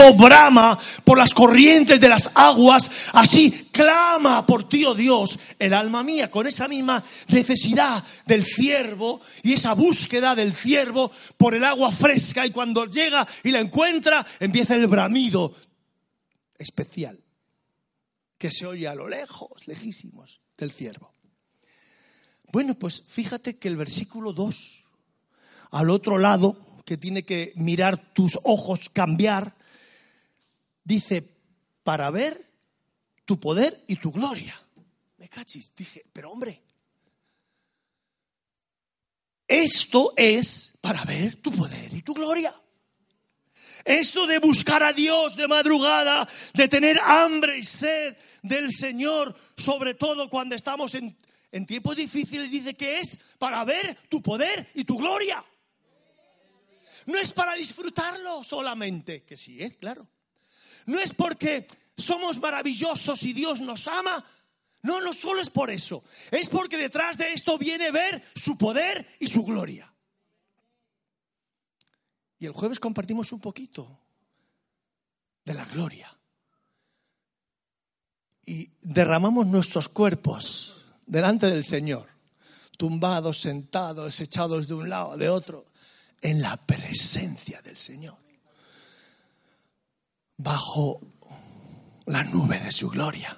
ciervo brama por las corrientes de las aguas, así clama por ti, oh Dios, el alma mía, con esa misma necesidad del ciervo y esa búsqueda del ciervo por el agua fresca, y cuando llega y la encuentra, empieza el bramido especial que se oye a lo lejos, lejísimos del ciervo. Bueno, pues fíjate que el versículo 2, al otro lado, que tiene que mirar tus ojos cambiar, dice, para ver tu poder y tu gloria. Me cachis, dije, pero hombre, esto es para ver tu poder y tu gloria. Esto de buscar a Dios de madrugada, de tener hambre y sed del Señor, sobre todo cuando estamos en tiempos difíciles, dice que es para ver tu poder y tu gloria. No es para disfrutarlo solamente, que sí, claro. No es porque somos maravillosos y Dios nos ama. No, no solo es por eso. Es porque detrás de esto viene ver su poder y su gloria. Y el jueves compartimos un poquito de la gloria. Y derramamos nuestros cuerpos delante del Señor, tumbados, sentados, echados de un lado, de otro, en la presencia del Señor, bajo la nube de su gloria.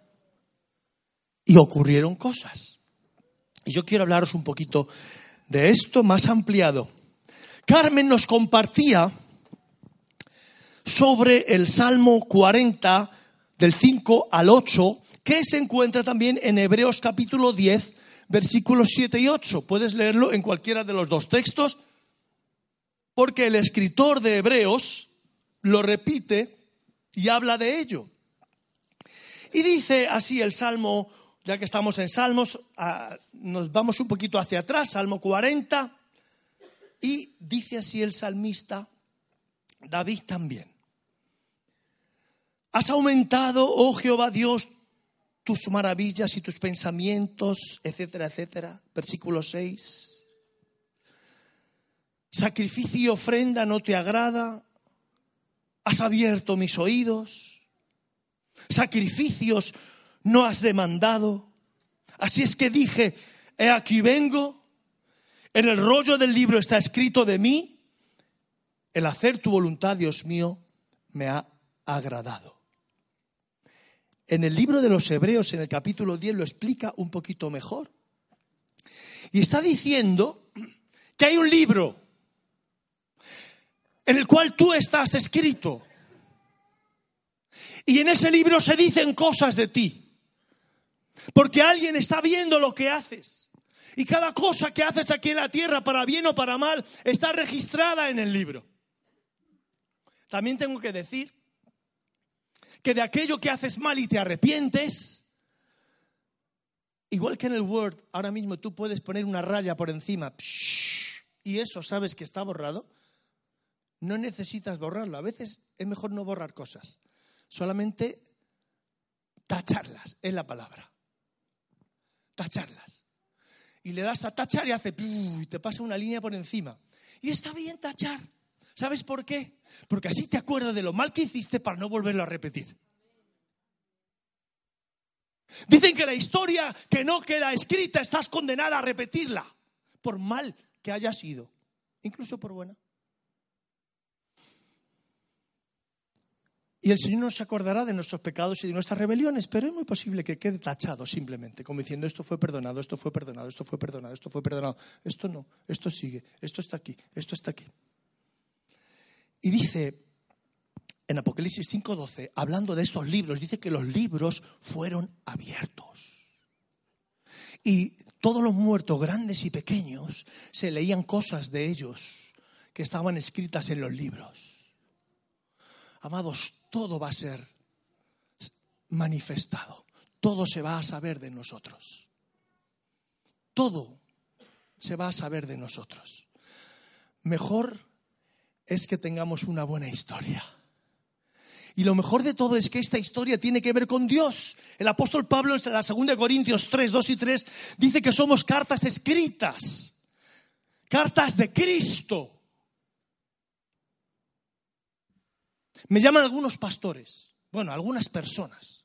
Y ocurrieron cosas. Y yo quiero hablaros un poquito de esto más ampliado. Carmen nos compartía sobre el Salmo 40, del 5 al 8, que se encuentra también en Hebreos capítulo 10, versículos 7 y 8. Puedes leerlo en cualquiera de los dos textos, porque el escritor de Hebreos lo repite y habla de ello. Y dice así el Salmo, ya que estamos en Salmos, nos vamos un poquito hacia atrás, Salmo 40, y dice así el salmista, David también. Has aumentado, oh Jehová Dios, tus maravillas y tus pensamientos, etcétera, etcétera. Versículo 6. Sacrificio y ofrenda no te agrada. Has abierto mis oídos. Sacrificios no has demandado. Así es que dije, he aquí vengo. En el rollo del libro está escrito de mí. El hacer tu voluntad, Dios mío, me ha agradado. En el libro de los Hebreos, en el capítulo 10, lo explica un poquito mejor. Y está diciendo que hay un libro en el cual tú estás escrito. Y en ese libro se dicen cosas de ti. Porque alguien está viendo lo que haces. Y cada cosa que haces aquí en la tierra, para bien o para mal, está registrada en el libro. También tengo que decir que de aquello que haces mal y te arrepientes, igual que en el Word, ahora mismo tú puedes poner una raya por encima y eso sabes que está borrado. No necesitas borrarlo. A veces es mejor no borrar cosas, solamente tacharlas, es la palabra. Tacharlas. Y le das a tachar y hace y te pasa una línea por encima. Y está bien tachar. ¿Sabes por qué? Porque así te acuerdas de lo mal que hiciste para no volverlo a repetir. Dicen que la historia que no queda escrita estás condenada a repetirla, por mal que haya sido, incluso por buena. Y el Señor no se acordará de nuestros pecados y de nuestras rebeliones, pero es muy posible que quede tachado simplemente, como diciendo esto fue perdonado, esto fue perdonado, esto fue perdonado, esto fue perdonado. Esto no, esto sigue, esto está aquí, esto está aquí. Y dice en Apocalipsis 5:12, hablando de estos libros, dice que los libros fueron abiertos. Y todos los muertos, grandes y pequeños, se leían cosas de ellos que estaban escritas en los libros. Amados, todo va a ser manifestado. Todo se va a saber de nosotros. Todo se va a saber de nosotros. Mejor es que tengamos una buena historia. Y lo mejor de todo es que esta historia tiene que ver con Dios. El apóstol Pablo en la 2 Corintios 3, 2 y 3 dice que somos cartas escritas, cartas de Cristo. Me llaman algunos pastores, bueno, algunas personas.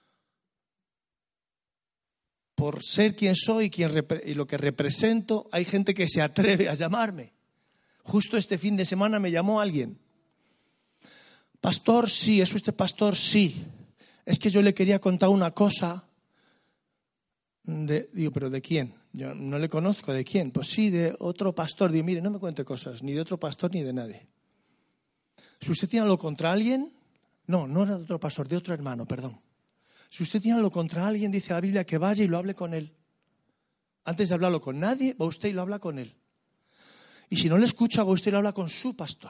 Por ser quien soy y lo que represento, hay gente que se atreve a llamarme. Justo este fin de semana me llamó alguien. Pastor, sí. ¿Es usted pastor? Sí. Es que yo le quería contar una cosa. Digo, ¿pero de quién? Yo no le conozco. ¿De quién? Pues sí, de otro pastor. Digo, mire, no me cuente cosas, ni de otro pastor ni de nadie. Si usted tiene algo contra alguien, no era de otro pastor, de otro hermano, perdón. Si usted tiene algo contra alguien, dice la Biblia que vaya y lo hable con él. Antes de hablarlo con nadie, va usted y lo habla con él. Y si no le escucha, va usted y lo habla con su pastor.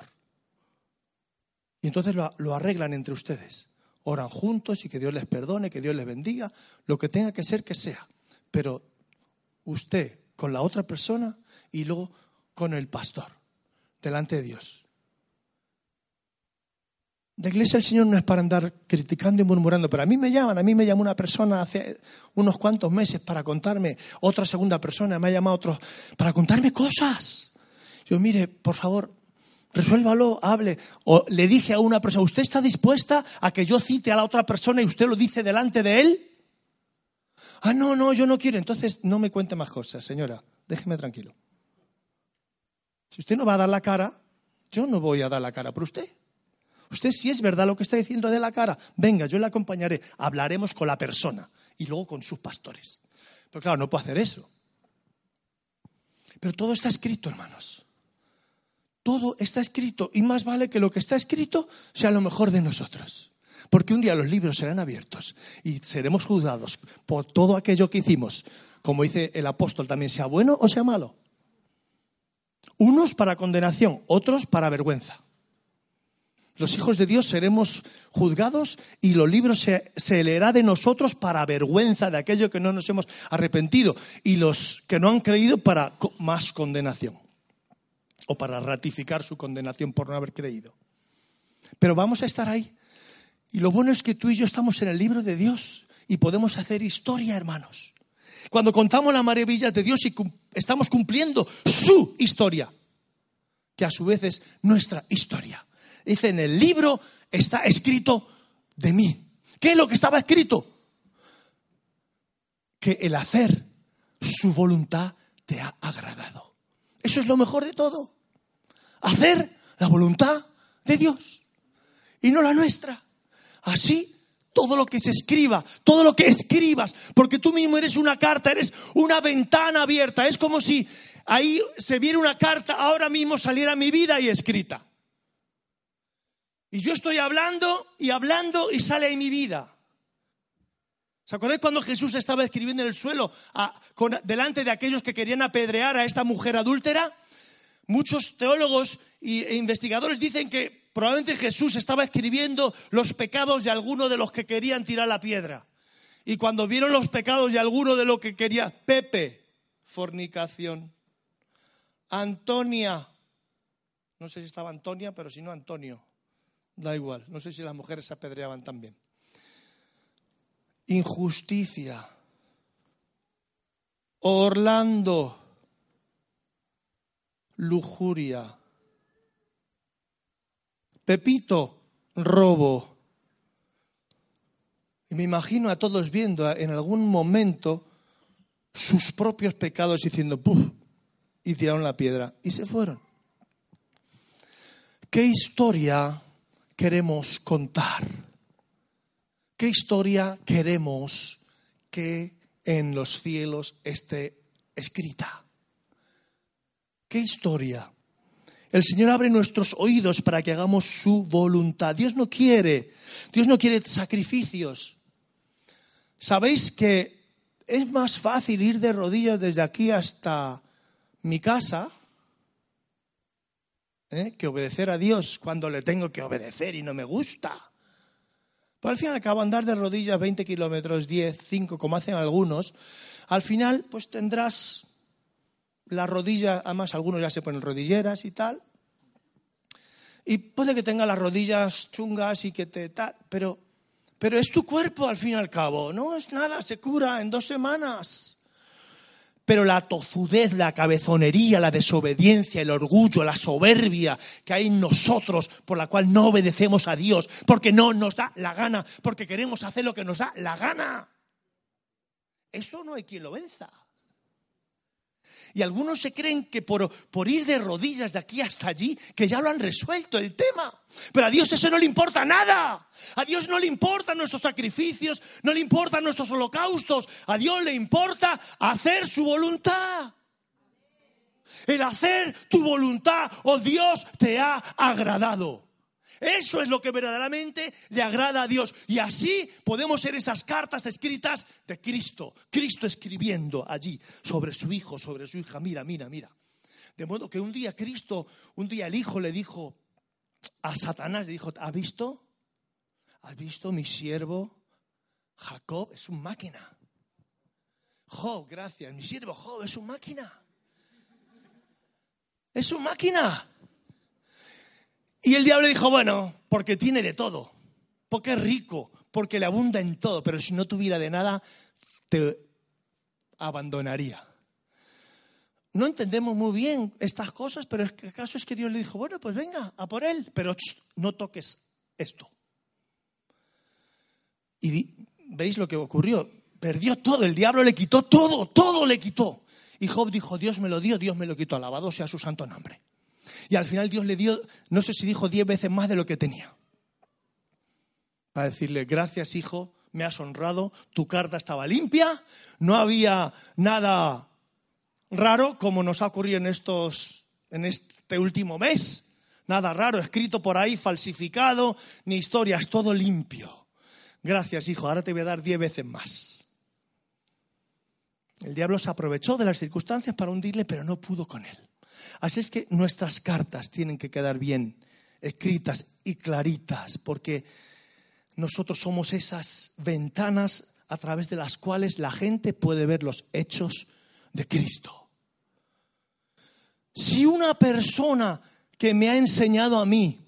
Y entonces lo arreglan entre ustedes. Oran juntos y que Dios les perdone, que Dios les bendiga, lo que tenga que ser, que sea. Pero usted con la otra persona y luego con el pastor, delante de Dios. La iglesia del Señor no es para andar criticando y murmurando, pero a mí me llamó una persona hace unos cuantos meses para contarme, otra segunda persona me ha llamado otro para contarme cosas. Yo, mire, por favor, resuélvalo, hable. O le dije a una persona, ¿usted está dispuesta a que yo cite a la otra persona y usted lo dice delante de él? Ah, no, yo no quiero. Entonces no me cuente más cosas, señora, déjeme tranquilo. Si usted no va a dar la cara, yo no voy a dar la cara por usted. Usted, si es verdad lo que está diciendo, de la cara, venga, yo le acompañaré, hablaremos con la persona y luego con sus pastores. Pero claro, no puedo hacer eso. Pero todo está escrito, hermanos. Todo está escrito y más vale que lo que está escrito sea lo mejor de nosotros. Porque un día los libros serán abiertos y seremos juzgados por todo aquello que hicimos. Como dice el apóstol también, sea bueno o sea malo. Unos para condenación, otros para vergüenza. Los hijos de Dios seremos juzgados y los libros se leerá de nosotros para vergüenza de aquello que no nos hemos arrepentido. Y los que no han creído para más condenación. O para ratificar su condenación por no haber creído. Pero vamos a estar ahí. Y lo bueno es que tú y yo estamos en el libro de Dios y podemos hacer historia, hermanos. Cuando contamos las maravillas de Dios y estamos cumpliendo su historia, que a su vez es nuestra historia. Dice, en el libro está escrito de mí. ¿Qué es lo que estaba escrito? Que el hacer su voluntad te ha agradado. Eso es lo mejor de todo. Hacer la voluntad de Dios y no la nuestra. Así, todo lo que se escriba, todo lo que escribas, porque tú mismo eres una carta, eres una ventana abierta. Es como si ahí se viera una carta, ahora mismo saliera mi vida y escrita. Y yo estoy hablando y sale ahí mi vida. ¿Se acuerdan cuando Jesús estaba escribiendo en el suelo delante de aquellos que querían apedrear a esta mujer adúltera? Muchos teólogos e investigadores dicen que probablemente Jesús estaba escribiendo los pecados de alguno de los que querían tirar la piedra. Y cuando vieron los pecados de alguno de los que quería, Pepe, fornicación. Antonia, no sé si estaba Antonia, pero si no Antonio. Da igual, no sé si las mujeres se apedreaban también. Injusticia. Orlando. Lujuria. Pepito, robo. Y me imagino a todos viendo en algún momento sus propios pecados diciendo ¡puf! Y tiraron la piedra y se fueron. ¿Qué historia queremos contar? ¿Qué historia queremos que en los cielos esté escrita? ¿Qué historia? El Señor abre nuestros oídos para que hagamos su voluntad. Dios no quiere sacrificios. ¿Sabéis que es más fácil ir de rodillas desde aquí hasta mi casa que obedecer a Dios cuando le tengo que obedecer y no me gusta? Pero al final acabo de andar de rodillas 20 kilómetros, 10, 5, como hacen algunos. Al final pues tendrás la rodilla, además algunos ya se ponen rodilleras y tal. Y puede que tenga las rodillas chungas y que pero es tu cuerpo al fin y al cabo. No es nada, se cura en 2 semanas. Pero la tozudez, la cabezonería, la desobediencia, el orgullo, la soberbia que hay en nosotros, por la cual no obedecemos a Dios, porque no nos da la gana, porque queremos hacer lo que nos da la gana. Eso no hay quien lo venza. Y algunos se creen que por ir de rodillas de aquí hasta allí, que ya lo han resuelto el tema. Pero a Dios eso no le importa nada. A Dios no le importan nuestros sacrificios, no le importan nuestros holocaustos. A Dios le importa hacer su voluntad. El hacer tu voluntad, oh Dios, te ha agradado. Eso es lo que verdaderamente le agrada a Dios. Y así podemos ser esas cartas escritas de Cristo. Cristo escribiendo allí sobre su hijo, sobre su hija. Mira, mira, mira. De modo que un día el hijo le dijo a Satanás, le dijo, ¿has visto? ¿Has visto mi siervo Jacob? Es un máquina. Job, gracias. Mi siervo Job es un máquina. Es un máquina. Y el diablo dijo, bueno, porque tiene de todo, porque es rico, porque le abunda en todo, pero si no tuviera de nada, te abandonaría. No entendemos muy bien estas cosas, pero el caso es que Dios le dijo, bueno, pues venga, a por él, pero no toques esto. Y ¿veis lo que ocurrió? Perdió todo, el diablo le quitó todo le quitó. Y Job dijo, Dios me lo dio, Dios me lo quitó, alabado sea su santo nombre. Y al final Dios le dio, no sé si dijo 10 veces más de lo que tenía. Para decirle, gracias hijo, me has honrado, tu carta estaba limpia, no había nada raro como nos ha ocurrido en este último mes. Nada raro, escrito por ahí, falsificado, ni historias, todo limpio. Gracias hijo, ahora te voy a dar 10 veces más. El diablo se aprovechó de las circunstancias para hundirle, pero no pudo con él. Así es que nuestras cartas tienen que quedar bien escritas y claritas, porque nosotros somos esas ventanas a través de las cuales la gente puede ver los hechos de Cristo. Si una persona que me ha enseñado a mí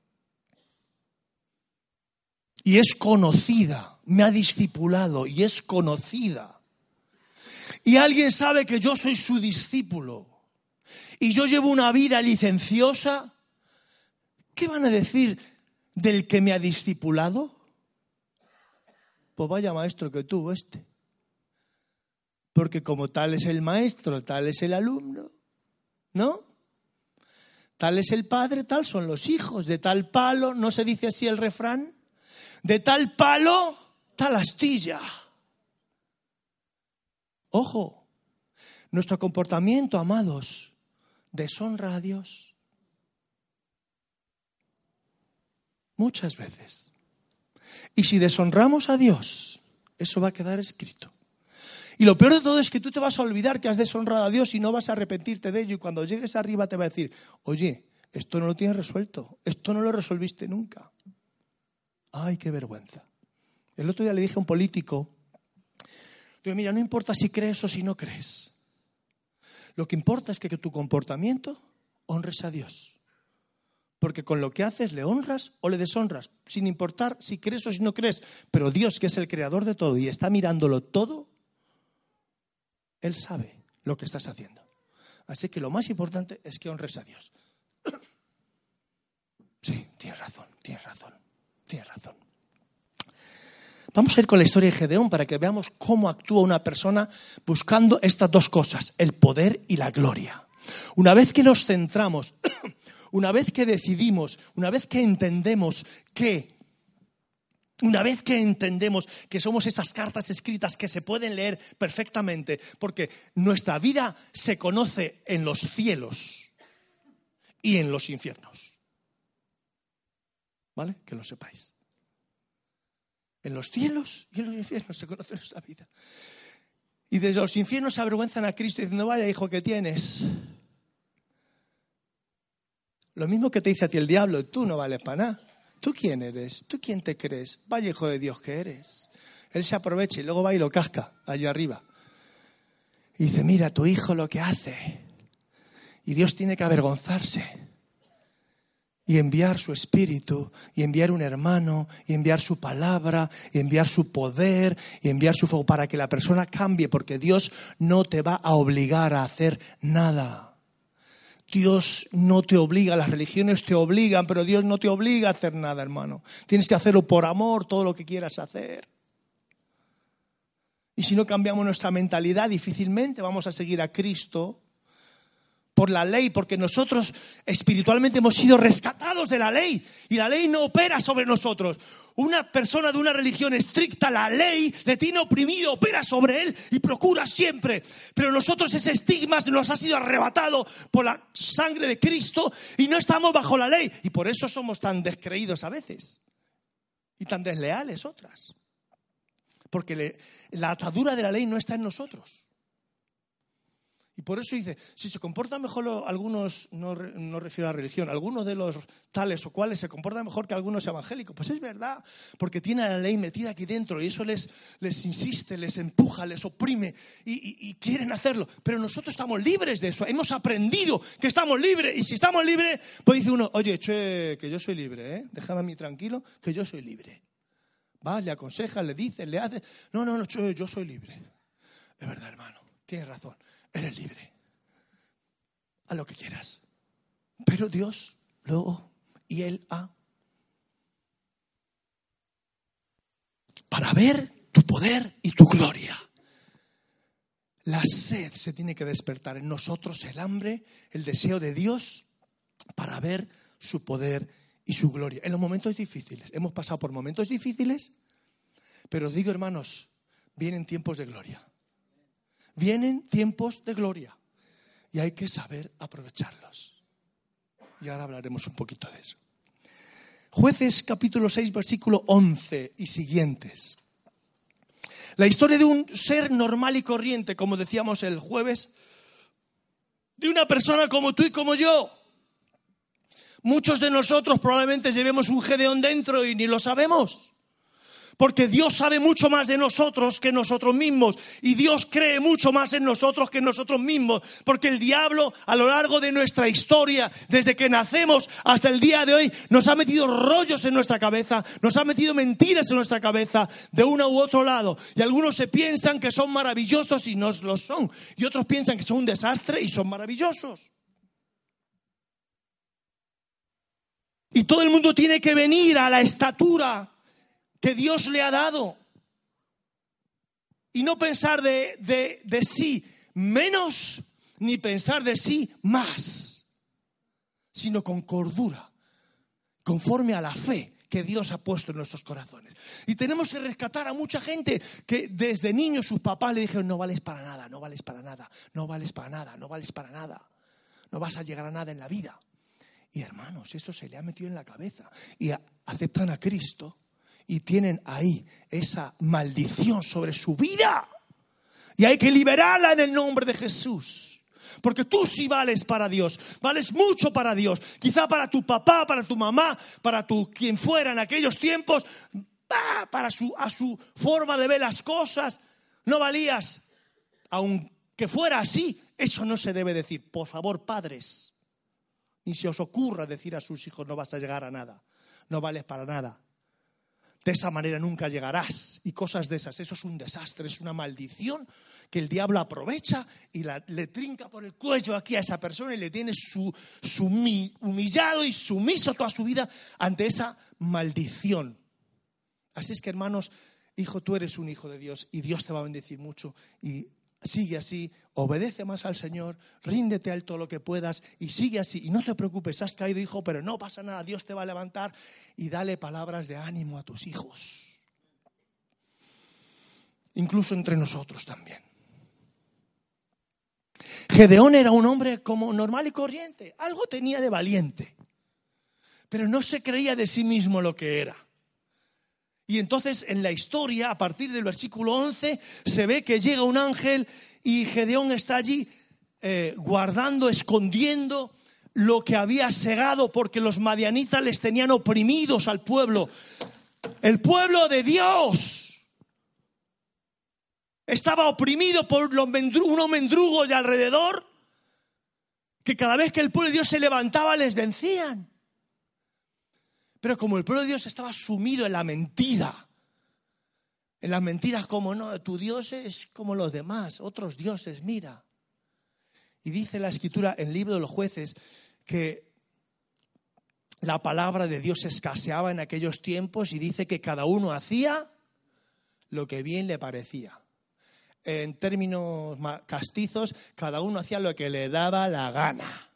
y es conocida, me ha discipulado y es conocida, y alguien sabe que yo soy su discípulo, y yo llevo una vida licenciosa, ¿qué van a decir del que me ha discipulado? Pues vaya maestro que tuvo este. Porque como tal es el maestro, tal es el alumno, ¿no? Tal es el padre, tal son los hijos. De tal palo, ¿no se dice así el refrán? De tal palo, tal astilla. Ojo, nuestro comportamiento, amados, deshonra a Dios. Muchas veces. Y si deshonramos a Dios, eso va a quedar escrito. Y lo peor de todo es que tú te vas a olvidar que has deshonrado a Dios y no vas a arrepentirte de ello. Y cuando llegues arriba te va a decir, oye, esto no lo tienes resuelto, esto no lo resolviste nunca. Ay, qué vergüenza. El otro día le dije a un político, digo, mira, no importa si crees o si no crees. Lo que importa es que tu comportamiento honres a Dios. Porque con lo que haces le honras o le deshonras, sin importar si crees o si no crees. Pero Dios, que es el creador de todo y está mirándolo todo, Él sabe lo que estás haciendo. Así que lo más importante es que honres a Dios. Sí, tienes razón. Vamos a ir con la historia de Gedeón para que veamos cómo actúa una persona buscando estas dos cosas, el poder y la gloria. Una vez que nos centramos, una vez que decidimos, una vez que entendemos que somos esas cartas escritas que se pueden leer perfectamente, porque nuestra vida se conoce en los cielos y en los infiernos. ¿Vale? Que lo sepáis. En los cielos y en los infiernos se conoce nuestra vida. Y desde los infiernos se avergüenzan a Cristo diciendo, vaya hijo que tienes. Lo mismo que te dice a ti el diablo, tú no vales para nada. ¿Tú quién eres? ¿Tú quién te crees? Vaya hijo de Dios que eres. Él se aprovecha y luego va y lo casca allá arriba. Y dice, mira tu hijo lo que hace. Y Dios tiene que avergonzarse. y enviar su espíritu, y enviar un hermano, y enviar su palabra, y enviar su poder, y enviar su fuego para que la persona cambie, porque Dios no te va a obligar a hacer nada. Dios no te obliga, las religiones te obligan, pero Dios no te obliga a hacer nada, hermano. Tienes que hacerlo por amor, todo lo que quieras hacer. Y si no cambiamos nuestra mentalidad, difícilmente vamos a seguir a Cristo por la ley, porque nosotros espiritualmente hemos sido rescatados de la ley y la ley no opera sobre nosotros. Una persona de una religión estricta, la ley le tiene oprimido, opera sobre él y procura siempre. Pero nosotros ese estigma nos ha sido arrebatado por la sangre de Cristo y no estamos bajo la ley. Y por eso somos tan descreídos a veces y tan desleales otras. Porque la atadura de la ley no está en nosotros. Y por eso dice, si se comportan mejor algunos, no refiero a la religión, algunos de los tales o cuales se comportan mejor que algunos evangélicos. Pues es verdad, porque tienen la ley metida aquí dentro y eso les insiste, les empuja, les oprime y quieren hacerlo. Pero nosotros estamos libres de eso, hemos aprendido que estamos libres. Y si estamos libres, pues dice uno, oye, che, que yo soy libre, déjame a mí tranquilo, que yo soy libre. Vas, le aconsejas, le dices, le haces. No, che, yo soy libre. Es verdad, hermano, tienes razón. Eres libre. Haz lo que quieras. Pero Dios luego y Él para ver tu poder y tu gloria. La sed se tiene que despertar en nosotros, el hambre, el deseo de Dios para ver su poder y su gloria. En los momentos difíciles, hemos pasado por momentos difíciles, pero os digo, hermanos, vienen tiempos de gloria. Vienen tiempos de gloria y hay que saber aprovecharlos. Y ahora hablaremos un poquito de eso. Jueces capítulo 6, versículo 11 y siguientes. La historia de un ser normal y corriente, como decíamos el jueves, de una persona como tú y como yo. Muchos de nosotros probablemente llevemos un Gedeón dentro y ni lo sabemos. Porque Dios sabe mucho más de nosotros que nosotros mismos. Y Dios cree mucho más en nosotros que nosotros mismos. Porque el diablo, a lo largo de nuestra historia, desde que nacemos hasta el día de hoy, nos ha metido rollos en nuestra cabeza, nos ha metido mentiras en nuestra cabeza, de uno u otro lado. Y algunos se piensan que son maravillosos y no lo son. Y otros piensan que son un desastre y son maravillosos. Y todo el mundo tiene que venir a la estatura que Dios le ha dado. Y no pensar de sí menos, ni pensar de sí más, sino con cordura, conforme a la fe que Dios ha puesto en nuestros corazones. Y tenemos que rescatar a mucha gente que desde niños sus papás le dijeron, no vales para nada, no vales para nada, no vales para nada, no vales para nada, no vas a llegar a nada en la vida. Y hermanos, eso se le ha metido en la cabeza y aceptan a Cristo. Y tienen ahí esa maldición sobre su vida. Y hay que liberarla en el nombre de Jesús. Porque tú sí vales para Dios. Vales mucho para Dios. Quizá para tu papá, para tu mamá, para quien fuera en aquellos tiempos. A su forma de ver las cosas. No valías. Aunque fuera así, eso no se debe decir. Por favor, padres, ni se os ocurra decir a sus hijos, no vas a llegar a nada. No vales para nada. De esa manera nunca llegarás. Y cosas de esas. Eso es un desastre, es una maldición que el diablo aprovecha y le trinca por el cuello aquí a esa persona y le tiene humillado y sumiso toda su vida ante esa maldición. Así es que, hermanos, hijo, tú eres un hijo de Dios y Dios te va a bendecir mucho. Y sigue así, obedece más al Señor, ríndete a Él todo lo que puedas y sigue así. Y no te preocupes, has caído, hijo, pero no pasa nada, Dios te va a levantar. Y dale palabras de ánimo a tus hijos. Incluso entre nosotros también. Gedeón era un hombre como normal y corriente. Algo tenía de valiente. Pero no se creía de sí mismo lo que era. Y entonces en la historia, a partir del versículo 11, se ve que llega un ángel y Gedeón está allí guardando, escondiendo lo que había segado, porque los madianitas les tenían oprimidos al pueblo. El pueblo de Dios estaba oprimido por unos mendrugos de alrededor, que cada vez que el pueblo de Dios se levantaba les vencían. Pero como el pueblo de Dios estaba sumido en la mentira, en las mentiras como no, tu Dios es como los demás, otros dioses, mira. Y dice la Escritura en el libro de los Jueces que la palabra de Dios escaseaba en aquellos tiempos y dice que cada uno hacía lo que bien le parecía. En términos castizos, cada uno hacía lo que le daba la gana.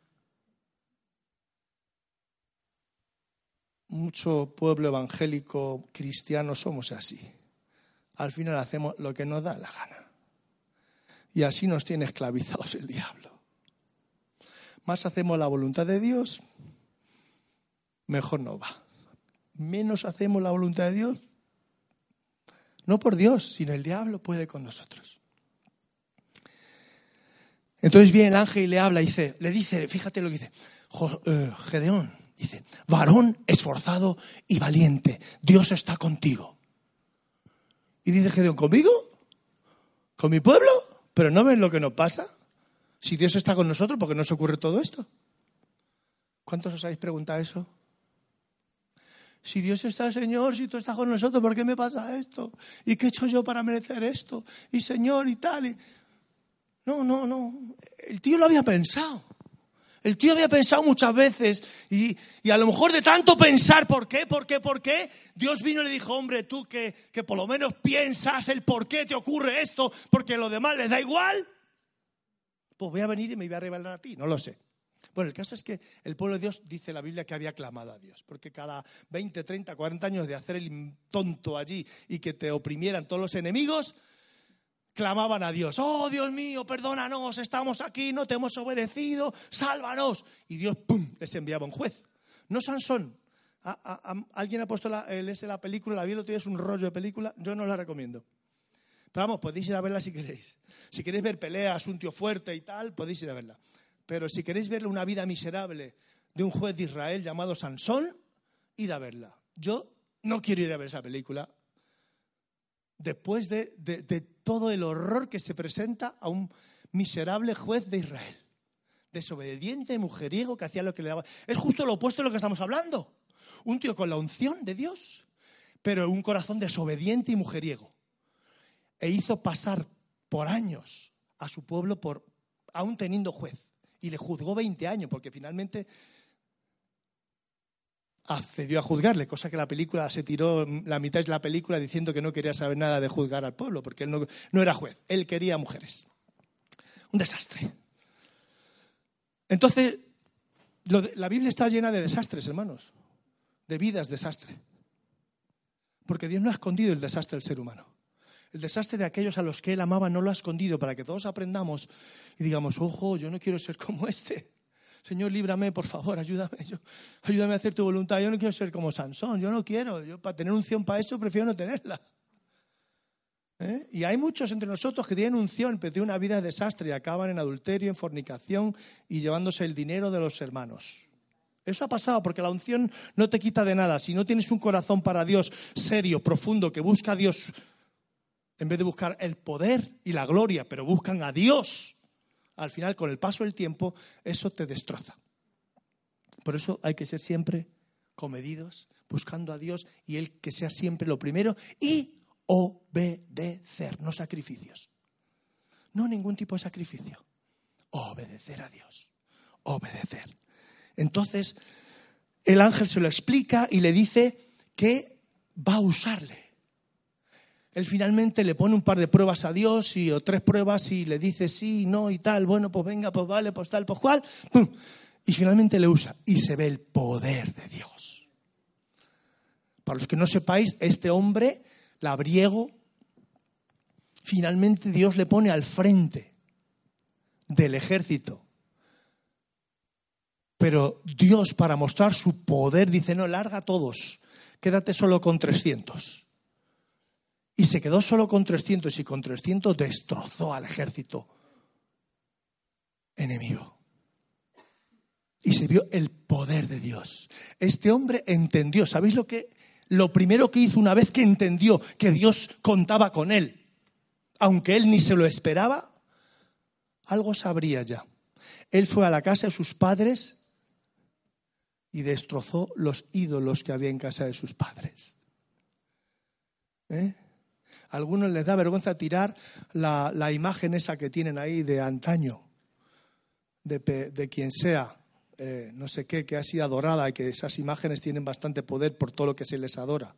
Mucho pueblo evangélico cristiano somos así. Al final hacemos lo que nos da la gana. Y así nos tiene esclavizados el diablo. Más hacemos la voluntad de Dios, mejor no va. Menos hacemos la voluntad de Dios, no por Dios, sino el diablo puede con nosotros. Entonces viene el ángel y le habla y le dice, fíjate lo que dice, Gedeón, dice, varón esforzado y valiente, Dios está contigo. Y dice Gedeón, ¿conmigo? ¿Con mi pueblo? ¿Pero no ves lo que nos pasa? Si Dios está con nosotros, ¿por qué nos ocurre todo esto? ¿Cuántos os habéis preguntado eso? Si Dios está, Señor, si tú estás con nosotros, ¿por qué me pasa esto? ¿Y qué he hecho yo para merecer esto? Y Señor, y tal. No. El tío lo había pensado. El tío había pensado muchas veces y a lo mejor de tanto pensar, ¿por qué? Dios vino y le dijo, hombre, tú que por lo menos piensas el por qué te ocurre esto, porque a los demás les da igual. Pues voy a venir y me voy a revelar a ti, no lo sé. Bueno, el caso es que el pueblo de Dios, dice la Biblia, que había clamado a Dios. Porque cada 20, 30, 40 años de hacer el tonto allí y que te oprimieran todos los enemigos, clamaban a Dios. Oh, Dios mío, perdónanos, estamos aquí, no te hemos obedecido, sálvanos. Y Dios, ¡pum!, les enviaba un juez. No Sansón. ¿Alguien ha puesto la película? La vi el otro día, es un rollo de película. Yo no la recomiendo. Pero vamos, podéis ir a verla si queréis. Si queréis ver peleas, un tío fuerte y tal, podéis ir a verla. Pero si queréis ver una vida miserable de un juez de Israel llamado Sansón, id a verla. Yo no quiero ir a ver esa película después de todo el horror que se presenta a un miserable juez de Israel. Desobediente, mujeriego, que hacía lo que le daba. Es justo lo opuesto de lo que estamos hablando. Un tío con la unción de Dios, pero un corazón desobediente y mujeriego. E hizo pasar por años a su pueblo aún teniendo juez. Y le juzgó 20 años, porque finalmente accedió a juzgarle, cosa que la película se tiró la mitad de la película diciendo que no quería saber nada de juzgar al pueblo, porque él no era juez, él quería mujeres. Un desastre. Entonces, la Biblia está llena de desastres, hermanos, de vidas desastre. Porque Dios no ha escondido el desastre del ser humano. El desastre de aquellos a los que Él amaba no lo ha escondido para que todos aprendamos y digamos, ojo, yo no quiero ser como este. Señor, líbrame, por favor, ayúdame. Ayúdame a hacer tu voluntad. Yo no quiero ser como Sansón, yo no quiero. Yo para tener unción para eso prefiero no tenerla. Y hay muchos entre nosotros que tienen unción, pero tienen una vida de desastre y acaban en adulterio, en fornicación y llevándose el dinero de los hermanos. Eso ha pasado porque la unción no te quita de nada. Si no tienes un corazón para Dios serio, profundo, que busca a Dios, en vez de buscar el poder y la gloria, pero buscan a Dios, al final, con el paso del tiempo, eso te destroza. Por eso hay que ser siempre comedidos, buscando a Dios y Él que sea siempre lo primero y obedecer, no sacrificios. No ningún tipo de sacrificio. Obedecer a Dios. Obedecer. Entonces, el ángel se lo explica y le dice que va a usarle. Él finalmente le pone un par de pruebas a Dios o 3 pruebas y le dice sí, no y tal. Bueno, pues venga, pues vale, pues tal, pues cual. ¡Pum! Y finalmente le usa y se ve el poder de Dios. Para los que no sepáis, este hombre, labriego, finalmente Dios le pone al frente del ejército. Pero Dios, para mostrar su poder, dice, no, larga a todos, quédate solo con 300. Y se quedó solo con 300 y con 300 destrozó al ejército enemigo. Y se vio el poder de Dios. Este hombre entendió, ¿sabéis lo primero que hizo una vez que entendió que Dios contaba con él? Aunque él ni se lo esperaba, algo sabría ya. Él fue a la casa de sus padres y destrozó los ídolos que había en casa de sus padres. A algunos les da vergüenza tirar la imagen esa que tienen ahí de antaño, de quien sea, no sé qué, que ha sido adorada, y que esas imágenes tienen bastante poder por todo lo que se les adora.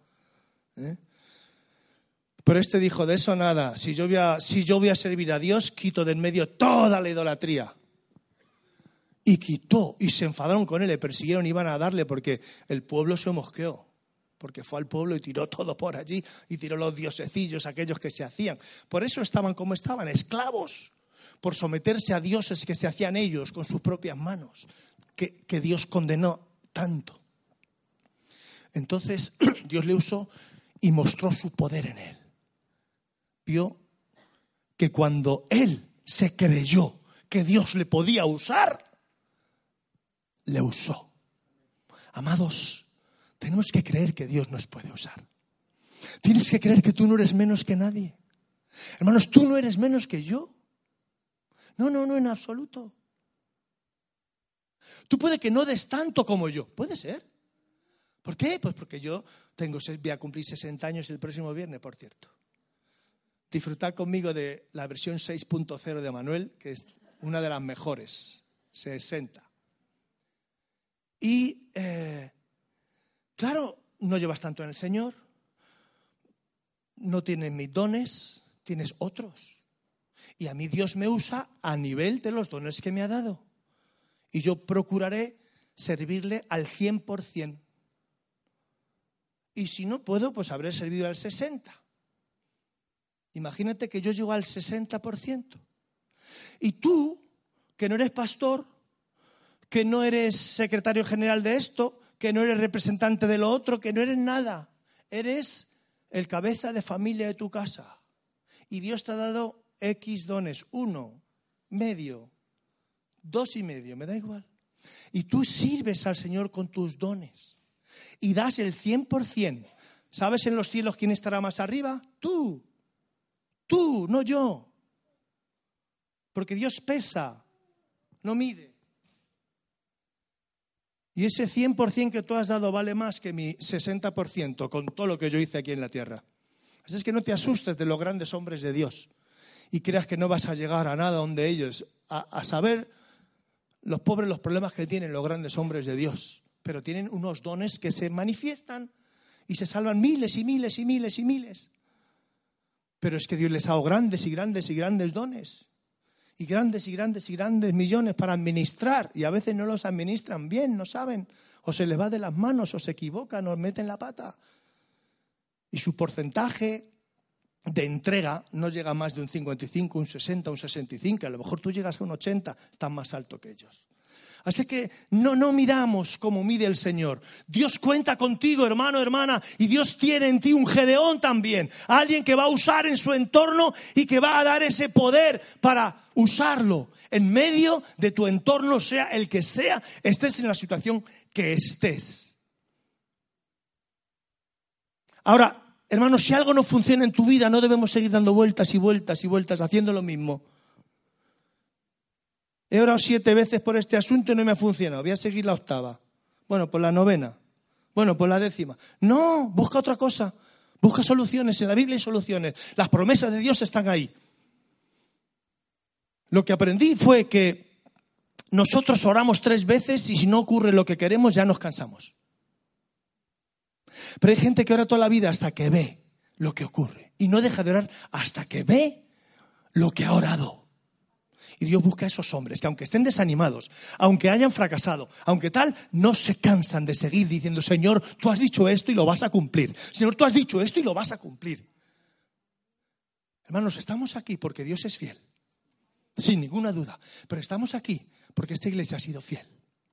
Pero este dijo, de eso nada, si yo voy a servir a Dios, quito de en medio toda la idolatría. Y quitó, y se enfadaron con él, le persiguieron, iban a darle, porque el pueblo se mosqueó. Porque fue al pueblo y tiró todo por allí, y tiró los diosecillos, aquellos que se hacían. Por eso estaban como estaban, esclavos, por someterse a dioses que se hacían ellos con sus propias manos, que Dios condenó tanto. Entonces Dios le usó y mostró su poder en él. Vio que cuando él se creyó que Dios le podía usar, le usó. Amados, tenemos que creer que Dios nos puede usar. Tienes que creer que tú no eres menos que nadie. Hermanos, tú no eres menos que yo. No, en absoluto. Tú puede que no des tanto como yo. Puede ser. ¿Por qué? Pues porque yo voy a cumplir 60 años el próximo viernes, por cierto. Disfrutad conmigo de la versión 6.0 de Manuel, que es una de las mejores. 60. Y, claro, no llevas tanto en el Señor. No tienes mis dones, tienes otros. Y a mí Dios me usa a nivel de los dones que me ha dado. Y yo procuraré servirle al 100%. Y si no puedo, pues habré servido al 60%. Imagínate que yo llego al 60%. Y tú, que no eres pastor, que no eres secretario general de esto, que no eres representante de lo otro, que no eres nada. Eres el cabeza de familia de tu casa. Y Dios te ha dado X dones, 1, medio, 2,5, me da igual. Y tú sirves al Señor con tus dones. Y das el 100%. ¿Sabes en los cielos quién estará más arriba? Tú, no yo. Porque Dios pesa, no mide. Y ese 100% que tú has dado vale más que mi 60% con todo lo que yo hice aquí en la tierra. Así es que no te asustes de los grandes hombres de Dios y creas que no vas a llegar a nada donde ellos, a saber los pobres los problemas que tienen los grandes hombres de Dios. Pero tienen unos dones que se manifiestan y se salvan miles y miles y miles y miles. Pero es que Dios les ha dado grandes y grandes y grandes dones. Y grandes y grandes y grandes millones para administrar. Y a veces no los administran bien, no saben. O se les va de las manos, o se equivocan, o meten la pata. Y su porcentaje de entrega no llega a más de un 55, un 60, un 65. A lo mejor tú llegas a un 80, estás más alto que ellos. Así que no midamos como mide el Señor. Dios cuenta contigo, hermano, hermana, y Dios tiene en ti un Gedeón también. Alguien que va a usar en su entorno y que va a dar ese poder para usarlo en medio de tu entorno, sea el que sea, estés en la situación que estés. Ahora, hermanos, si algo no funciona en tu vida, no debemos seguir dando vueltas y vueltas y vueltas haciendo lo mismo. He orado 7 veces por este asunto y no me ha funcionado. Voy a seguir la 8ª. Bueno, pues la 9ª. Bueno, pues la 10ª. No, busca otra cosa. Busca soluciones. En la Biblia hay soluciones. Las promesas de Dios están ahí. Lo que aprendí fue que nosotros oramos 3 veces y si no ocurre lo que queremos ya nos cansamos. Pero hay gente que ora toda la vida hasta que ve lo que ocurre. Y no deja de orar hasta que ve lo que ha orado. Y Dios busca a esos hombres que aunque estén desanimados, aunque hayan fracasado, aunque tal, no se cansan de seguir diciendo: Señor, tú has dicho esto y lo vas a cumplir. Señor, tú has dicho esto y lo vas a cumplir. Hermanos, estamos aquí porque Dios es fiel, sin ninguna duda. Pero estamos aquí porque esta iglesia ha sido fiel.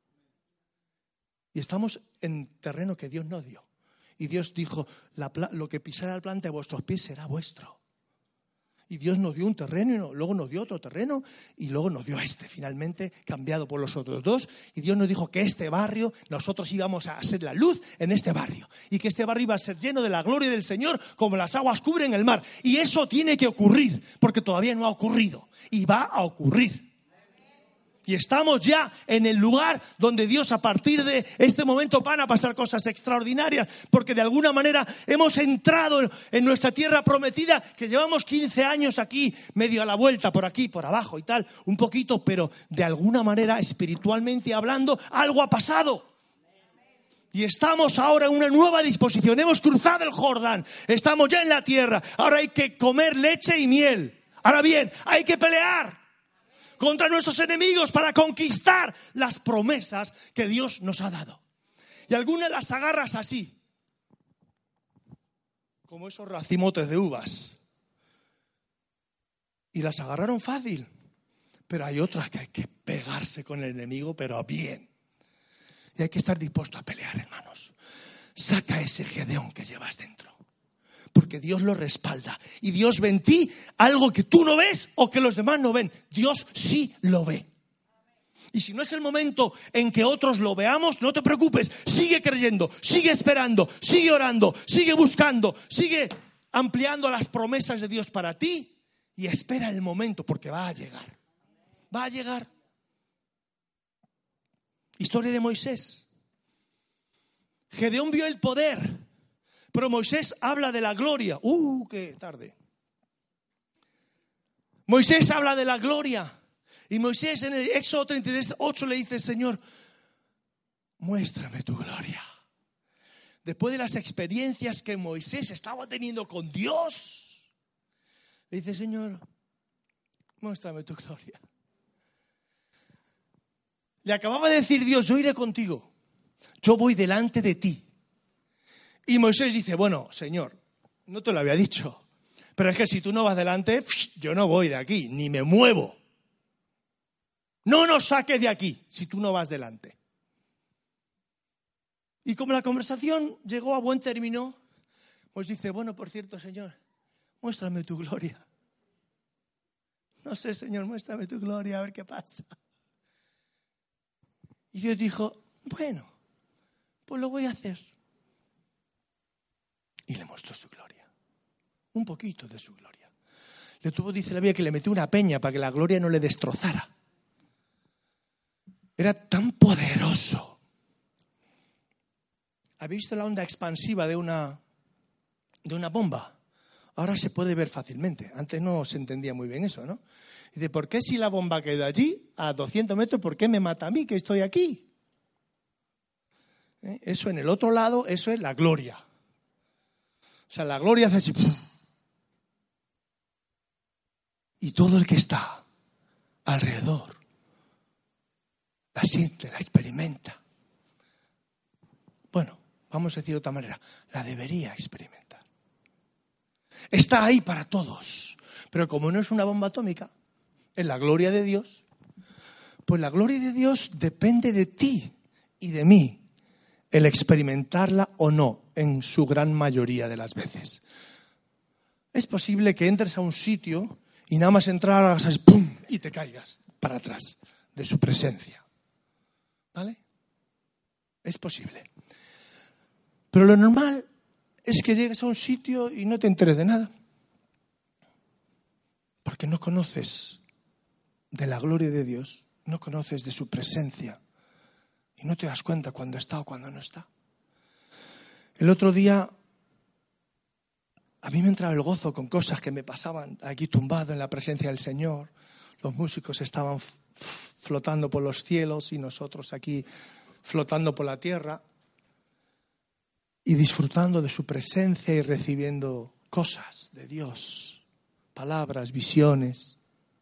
Y estamos en terreno que Dios nos dio. Y Dios dijo: lo que pisara la planta de vuestros pies será vuestro. Y Dios nos dio un terreno, y luego nos dio otro terreno, y luego nos dio finalmente, cambiado por los otros 2. Y Dios nos dijo que este barrio, nosotros íbamos a ser la luz en este barrio. Y que este barrio iba a ser lleno de la gloria del Señor, como las aguas cubren el mar. Y eso tiene que ocurrir, porque todavía no ha ocurrido. Y va a ocurrir. Y estamos ya en el lugar donde Dios, a partir de este momento, van a pasar cosas extraordinarias, porque de alguna manera hemos entrado en nuestra tierra prometida, que llevamos 15 años aquí, medio a la vuelta, por aquí, por abajo y tal, un poquito, pero de alguna manera, espiritualmente hablando, algo ha pasado. Y estamos ahora en una nueva disposición. Hemos cruzado el Jordán, estamos ya en la tierra. Ahora hay que comer leche y miel. Ahora bien, hay que pelear contra nuestros enemigos para conquistar las promesas que Dios nos ha dado. Y algunas las agarras así, como esos racimotes de uvas. Y las agarraron fácil. Pero hay otras que hay que pegarse con el enemigo, pero bien. Y hay que estar dispuesto a pelear, hermanos. Saca ese Gedeón que llevas dentro, porque Dios lo respalda. Y Dios ve en ti algo que tú no ves o que los demás no ven. Dios sí lo ve. Y si no es el momento en que otros lo veamos, no te preocupes. Sigue creyendo, sigue esperando, sigue orando, sigue buscando, sigue ampliando las promesas de Dios para ti. Y espera el momento, porque va a llegar. Va a llegar. Historia de Moisés. Gedeón vio el poder, pero Moisés habla de la gloria. ¡Qué tarde! Moisés habla de la gloria. Y Moisés en el Éxodo 33:8 le dice: Señor, muéstrame tu gloria. Después de las experiencias que Moisés estaba teniendo con Dios, le dice: Señor, muéstrame tu gloria. Le acababa de decir Dios: yo iré contigo, yo voy delante de ti. Y Moisés dice: bueno, Señor, no te lo había dicho, pero es que si tú no vas delante, yo no voy de aquí, ni me muevo. No nos saques de aquí si tú no vas delante. Y como la conversación llegó a buen término, pues dice: bueno, por cierto, Señor, muéstrame tu gloria. No sé, Señor, muéstrame tu gloria, a ver qué pasa. Y Dios dijo: bueno, pues lo voy a hacer. Y le mostró su gloria. Un poquito de su gloria. Le tuvo, dice la Biblia, que le metió una peña para que la gloria no le destrozara. Era tan poderoso. ¿Habéis visto la onda expansiva de una bomba? Ahora se puede ver fácilmente. Antes no se entendía muy bien eso, ¿no? Dice: ¿por qué si la bomba queda allí, a 200 metros, por qué me mata a mí, que estoy aquí? Eso en el otro lado, eso es la gloria. O sea, la gloria hace así. Y todo el que está alrededor la siente, la experimenta. Bueno, vamos a decir de otra manera, la debería experimentar. Está ahí para todos. Pero como no es una bomba atómica, es la gloria de Dios, pues la gloria de Dios depende de ti y de mí, el experimentarla o no, en su gran mayoría de las veces. Es posible que entres a un sitio y nada más entrar hagas ¡pum! Y te caigas para atrás de su presencia. ¿Vale? Es posible. Pero lo normal es que llegues a un sitio y no te enteres de nada. Porque no conoces de la gloria de Dios, no conoces de su presencia y no te das cuenta cuando está o cuando no está. El otro día a mí me entraba el gozo con cosas que me pasaban aquí tumbado en la presencia del Señor. Los músicos estaban flotando por los cielos y nosotros aquí flotando por la tierra y disfrutando de su presencia y recibiendo cosas de Dios, palabras, visiones.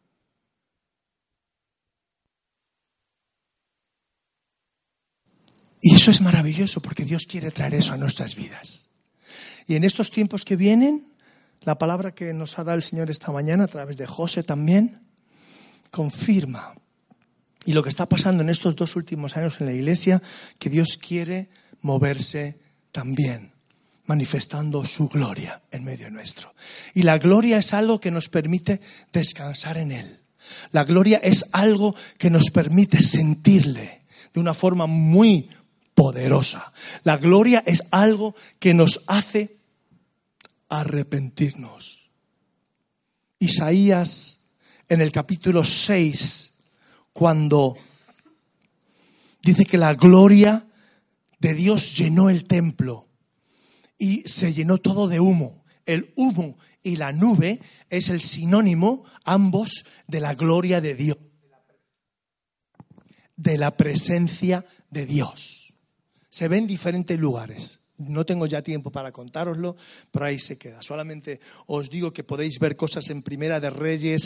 Y eso es maravilloso porque Dios quiere traer eso a nuestras vidas. Y en estos tiempos que vienen, la palabra que nos ha dado el Señor esta mañana a través de José también confirma. Y lo que está pasando en estos 2 últimos años en la iglesia, que Dios quiere moverse también, manifestando su gloria en medio nuestro. Y la gloria es algo que nos permite descansar en Él. La gloria es algo que nos permite sentirle de una forma muy poderosa. La gloria es algo que nos hace arrepentirnos. Isaías, en el capítulo 6, cuando dice que la gloria de Dios llenó el templo y se llenó todo de humo. El humo y la nube es el sinónimo, ambos, de la gloria de Dios, de la presencia de Dios. Se ve en diferentes lugares. No tengo ya tiempo para contároslo, pero ahí se queda. Solamente os digo que podéis ver cosas en Primera de Reyes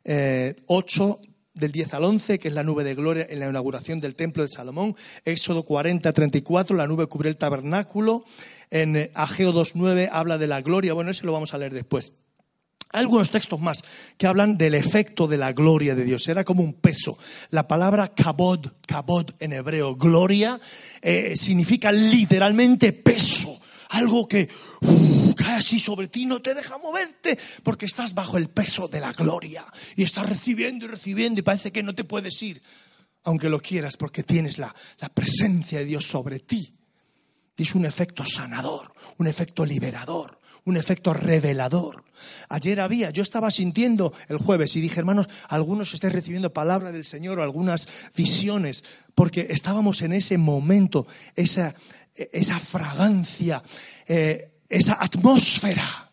8, del 10 al 11, que es la nube de gloria en la inauguración del templo de Salomón. Éxodo 40, 34, la nube cubre el tabernáculo. En Ageo 2:9 habla de la gloria. Bueno, eso lo vamos a leer después. Hay algunos textos más que hablan del efecto de la gloria de Dios. Era como un peso. La palabra kabod en hebreo, gloria, significa literalmente peso. Algo que cae así sobre ti, no te deja moverte, porque estás bajo el peso de la gloria. Y estás recibiendo y recibiendo y parece que no te puedes ir, aunque lo quieras, porque tienes la presencia de Dios sobre ti. Es un efecto sanador, un efecto liberador, un efecto revelador. Yo estaba sintiendo el jueves y dije, hermanos, algunos estáis recibiendo palabra del Señor o algunas visiones, porque estábamos en ese momento, esa fragancia, esa atmósfera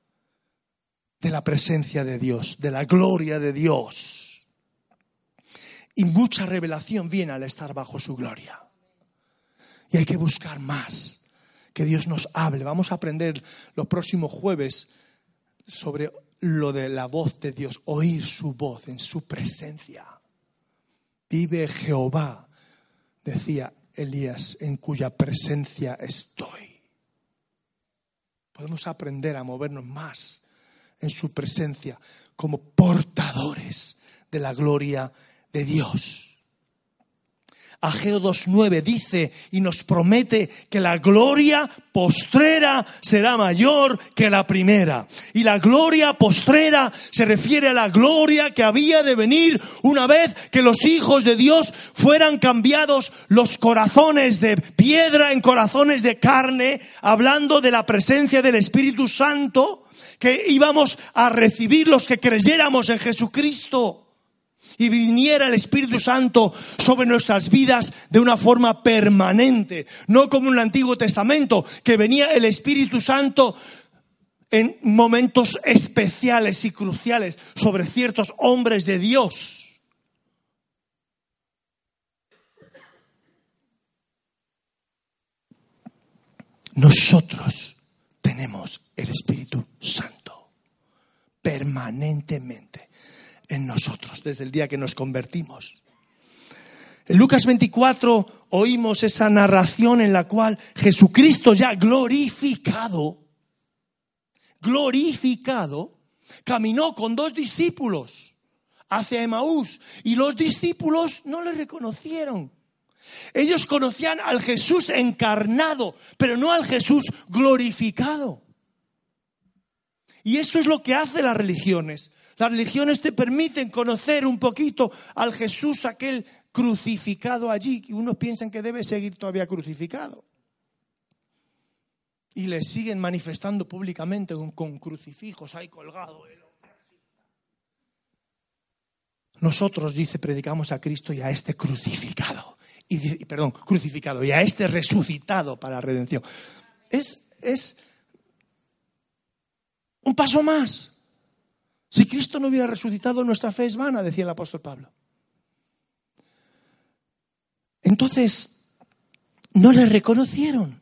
de la presencia de Dios, de la gloria de Dios. Y mucha revelación viene al estar bajo su gloria. Y hay que buscar más, que Dios nos hable. Vamos a aprender los próximos jueves sobre lo de la voz de Dios, oír su voz en su presencia. Vive Jehová, decía Elías, en cuya presencia estoy. Podemos aprender a movernos más en su presencia como portadores de la gloria de Dios. Ageo 2:9 dice y nos promete que la gloria postrera será mayor que la primera. Y la gloria postrera se refiere a la gloria que había de venir una vez que los hijos de Dios fueran cambiados los corazones de piedra en corazones de carne, hablando de la presencia del Espíritu Santo que íbamos a recibir los que creyéramos en Jesucristo. Y viniera el Espíritu Santo sobre nuestras vidas de una forma permanente. No como en el Antiguo Testamento, que venía el Espíritu Santo en momentos especiales y cruciales sobre ciertos hombres de Dios. Nosotros tenemos el Espíritu Santo permanentemente en nosotros, desde el día que nos convertimos. En Lucas 24 oímos esa narración en la cual Jesucristo ya glorificado, caminó con 2 discípulos hacia Emaús y los discípulos no le reconocieron. Ellos conocían al Jesús encarnado, pero no al Jesús glorificado. Y eso es lo que hacen las religiones. Las religiones te permiten conocer un poquito al Jesús, aquel crucificado allí, que unos piensan que debe seguir todavía crucificado. Y le siguen manifestando públicamente con crucifijos ahí colgados. Nosotros, dice, predicamos a Cristo y a este crucificado. Crucificado y a este resucitado para la redención. Es un paso más. Si Cristo no hubiera resucitado, nuestra fe es vana, decía el apóstol Pablo. Entonces, no le reconocieron.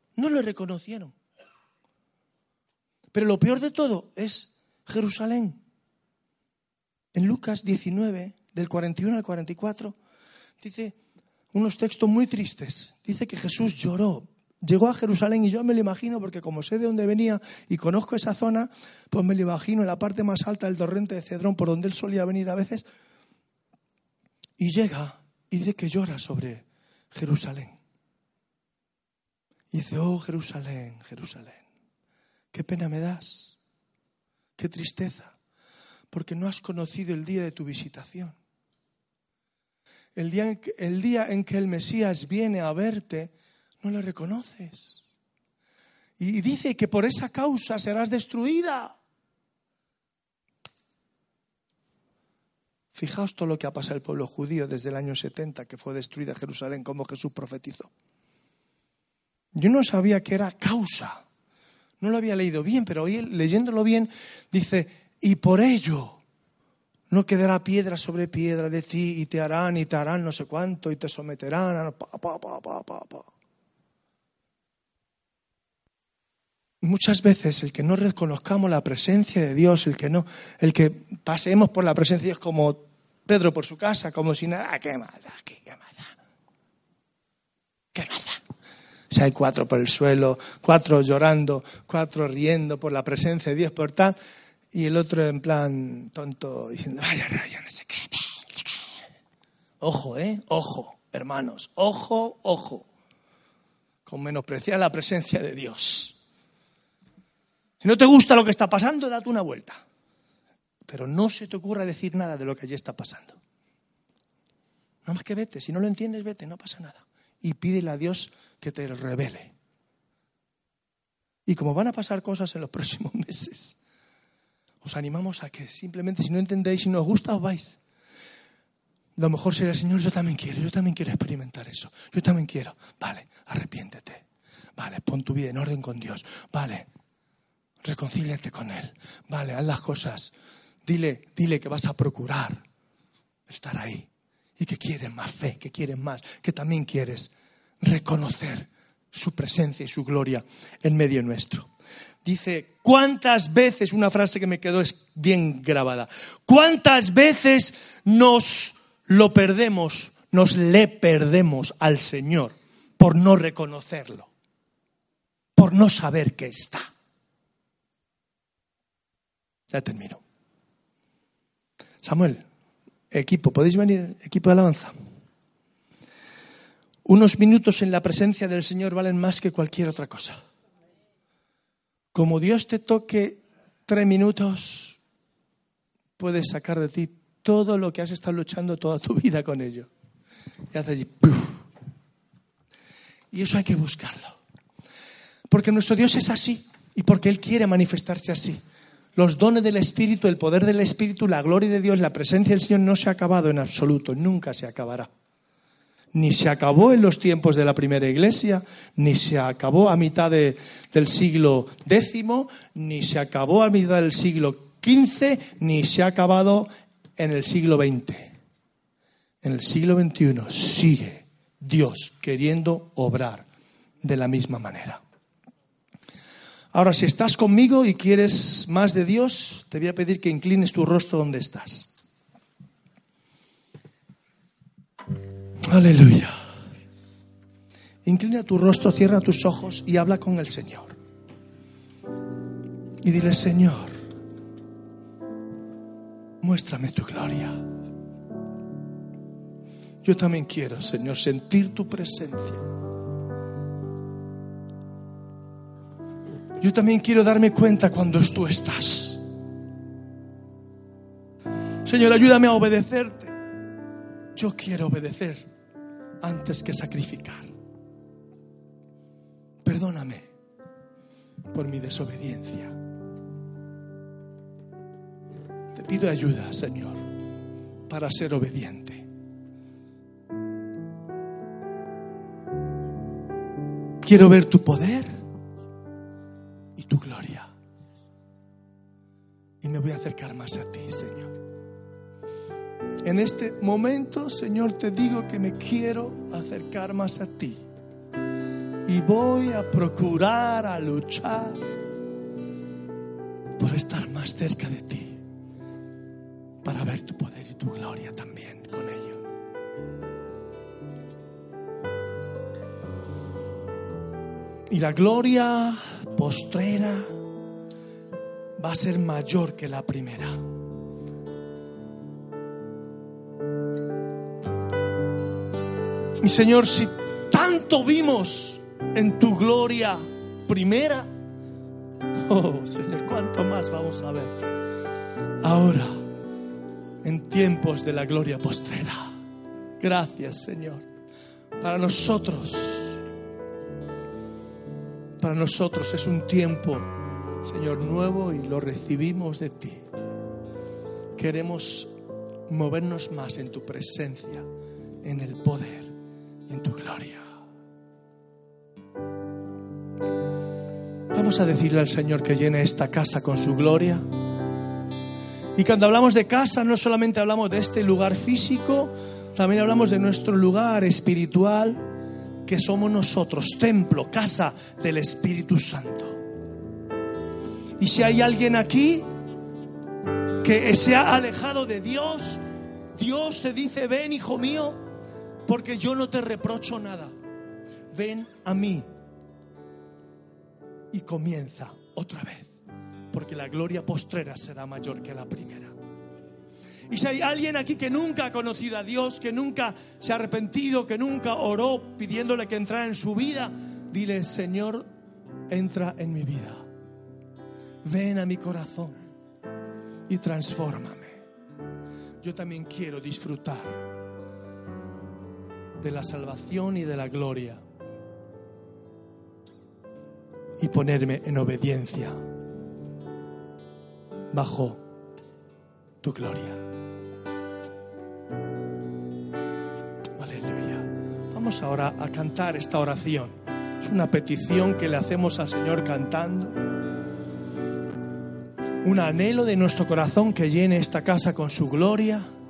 Pero lo peor de todo es Jerusalén. En Lucas 19, del 41 al 44, dice unos textos muy tristes. Dice que Jesús lloró. Llegó a Jerusalén y yo me lo imagino, porque como sé de dónde venía y conozco esa zona, pues me lo imagino en la parte más alta del torrente de Cedrón, por donde él solía venir a veces. Y llega y dice que llora sobre Jerusalén. Y dice, oh Jerusalén, Jerusalén, qué pena me das, qué tristeza, porque no has conocido el día de tu visitación. El día en que el Mesías viene a verte, no le reconoces. Y dice que por esa causa serás destruida. Fijaos todo lo que ha pasado el pueblo judío desde el año 70, que fue destruida Jerusalén, como Jesús profetizó. Yo no sabía que era causa. No lo había leído bien, pero hoy leyéndolo bien dice, y por ello no quedará piedra sobre piedra de ti, y te harán no sé cuánto, y te someterán. Muchas veces el que no reconozcamos la presencia de Dios, el que pasemos por la presencia de Dios como Pedro por su casa, como si nada, ¿qué más da? ¿Qué más da? ¿Qué más da? Si hay 4 por el suelo, 4 llorando, 4 riendo por la presencia de Dios, por tal, y el otro en plan tonto diciendo, vaya rollo, no sé qué. Ojo, ojo, hermanos, ojo, con menospreciar la presencia de Dios. Si no te gusta lo que está pasando, date una vuelta. Pero no se te ocurra decir nada de lo que allí está pasando. Nada más que vete, si no lo entiendes, vete, no pasa nada. Y pídele a Dios que te revele. Y como van a pasar cosas en los próximos meses, os animamos a que simplemente, si no entendéis, si no os gusta, os vais. Lo mejor será, Señor, yo también quiero experimentar eso. Yo también quiero. Vale, arrepiéntete. Vale, pon tu vida en orden con Dios. Vale, reconcíliate con Él. Vale, haz las cosas. Dile que vas a procurar estar ahí. Y que quieres más fe, que quieres más, que también quieres reconocer su presencia y su gloria en medio nuestro. Dice, ¿cuántas veces, una frase que me quedó es bien grabada, cuántas veces nos le perdemos al Señor por no reconocerlo, por no saber que está? Ya termino. Samuel, equipo, ¿podéis venir? Equipo de alabanza. Unos minutos en la presencia del Señor valen más que cualquier otra cosa. Como Dios te toque 3 minutos, puedes sacar de ti todo lo que has estado luchando toda tu vida con ello. Y hace allí, ¡puf! Y eso hay que buscarlo. Porque nuestro Dios es así y porque Él quiere manifestarse así. Los dones del Espíritu, el poder del Espíritu, la gloria de Dios, la presencia del Señor no se ha acabado en absoluto, nunca se acabará. Ni se acabó en los tiempos de la primera iglesia, ni se acabó a mitad del siglo X, ni se acabó a mitad del siglo XV, ni se ha acabado en el siglo XX. En el siglo XXI sigue Dios queriendo obrar de la misma manera. Ahora, si estás conmigo y quieres más de Dios, te voy a pedir que inclines tu rostro donde estás. Aleluya. Inclina tu rostro, cierra tus ojos y habla con el Señor. Y dile, Señor, muéstrame tu gloria. Yo también quiero, Señor, sentir tu presencia. Yo también quiero darme cuenta cuando tú estás. Señor, ayúdame a obedecerte. Yo quiero obedecer antes que sacrificar. Perdóname por mi desobediencia. Te pido ayuda, Señor, para ser obediente. Quiero ver tu poder y tu gloria. Y me voy a acercar más a ti, Señor. En este momento, Señor, te digo que me quiero acercar más a ti. Y voy a procurar, a luchar por estar más cerca de ti. Para ver tu poder y tu gloria también con ello. Y la gloria postrera va a ser mayor que la primera. Y Señor, si tanto vimos en tu gloria primera, oh Señor, ¿cuánto más vamos a ver ahora en tiempos de la gloria postrera? Gracias, Señor. Para nosotros es un tiempo, Señor, nuevo y lo recibimos de ti. Queremos movernos más en tu presencia, en el poder, en tu gloria. Vamos a decirle al Señor que llene esta casa con su gloria. Y cuando hablamos de casa, no solamente hablamos de este lugar físico, también hablamos de nuestro lugar espiritual, que somos nosotros, templo, casa del Espíritu Santo. Y si hay alguien aquí que se ha alejado de Dios, Dios te dice: ven, hijo mío, porque yo no te reprocho nada. Ven a mí. Y comienza otra vez, porque la gloria postrera será mayor que la primera. Y si hay alguien aquí que nunca ha conocido a Dios, que nunca se ha arrepentido, que nunca oró pidiéndole que entrara en su vida, dile: Señor, entra en mi vida. Ven a mi corazón y transfórmame. Yo también quiero disfrutar de la salvación y de la gloria y ponerme en obediencia bajo tu gloria. Aleluya. Vamos ahora a cantar esta oración. Es una petición que le hacemos al Señor cantando. Un anhelo de nuestro corazón que llene esta casa con su gloria.